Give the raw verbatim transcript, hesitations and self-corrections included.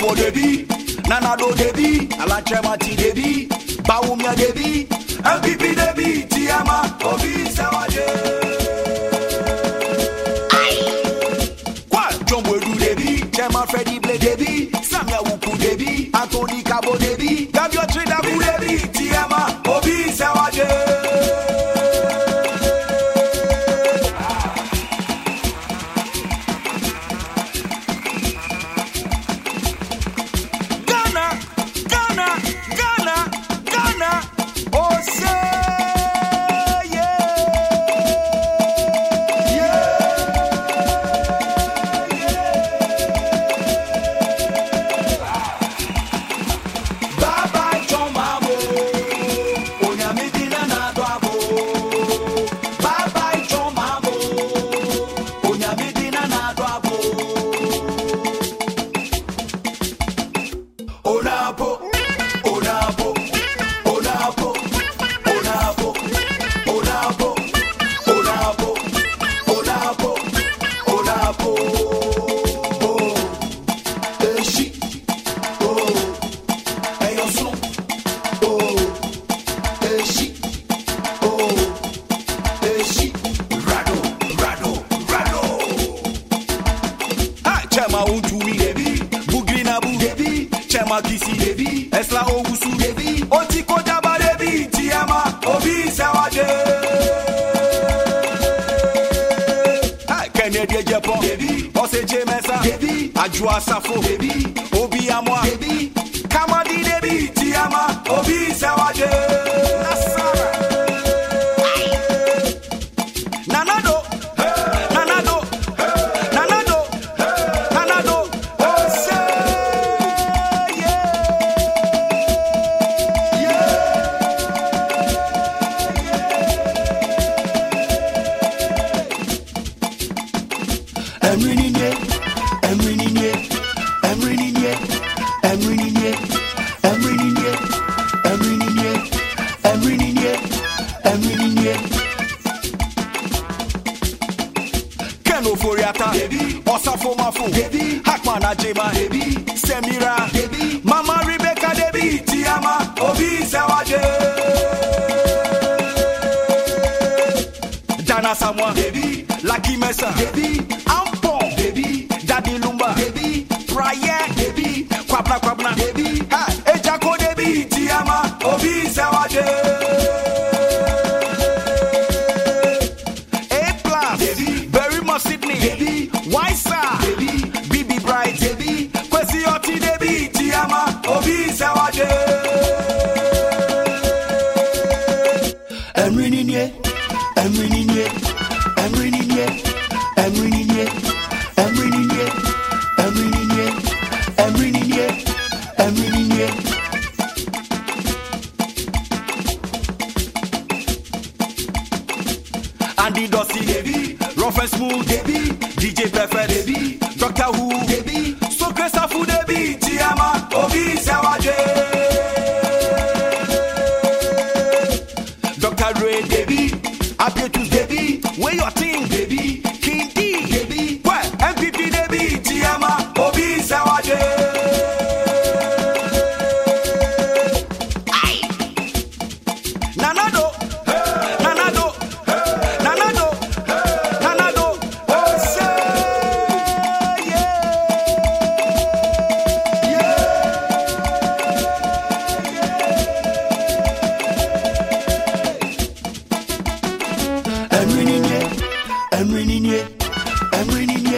for Debbie, Nanado Debbie, Alachemati Debbie, Baumia Debbie, M P P Debbie, Tiama, Obi Sawaje. What? John Wedu Debbie, Chema Freddy Ble Debbie, Samia Wuku Debbie, Anthony Cabo Debbie, Gabio Tridabu Debbie, Tiama, Obi Sawaje. Ajua Safo, baby, Obi Amwa, baby, Kamadi Debi, Tiama, Obi Sawaje, Nasara, Nanado, Nanado, Nanado, Nanado, oh say yeah, yeah, I'm winning it. I'm winning it, I'm winning it, I'm winning it, I'm winning it, I'm winning it, I'm winning it, I'm winning it. Keno Foriata, baby, Osafo Mafo, baby, Hakman Ajema, baby, Semira, baby, Mama Rebecca, baby, Tiama, Obi Sawaje, Dana Samwa, baby, Lucky Mesa, baby, Ampon, baby. Daddy Lumba, baby, Prayer, baby, Kwabna Kwabna, baby, ha, Ejako, baby, Tiama, Obi Sawaje, A plus, baby, Berrymore Sydney, baby, Wysa, baby, B B Bright, baby, Kwesi Oti, baby, Tiama, Obi Sawaje. I'm winning it, I'm winning it, I'm winning it, I'm winning it. I'm winning it, I'm winning it, I'm winning it, I'm winning it. Andy Dossi, baby, Rough and Smooth, baby, D J Perfect, baby, Doctor Who, baby, Sokre Safu, baby, Tiama, Obi Sawaje, Doctor Ray, baby, Apetus, baby, Where Your Thing, baby, King D, baby, Where M P P, baby, Tiama, Obi Sawaje. Aye. Nanado, Nanado, Nanado, Nanado, oh say yeah, yeah. I'm winning it, I'm winning it, I'm winning it.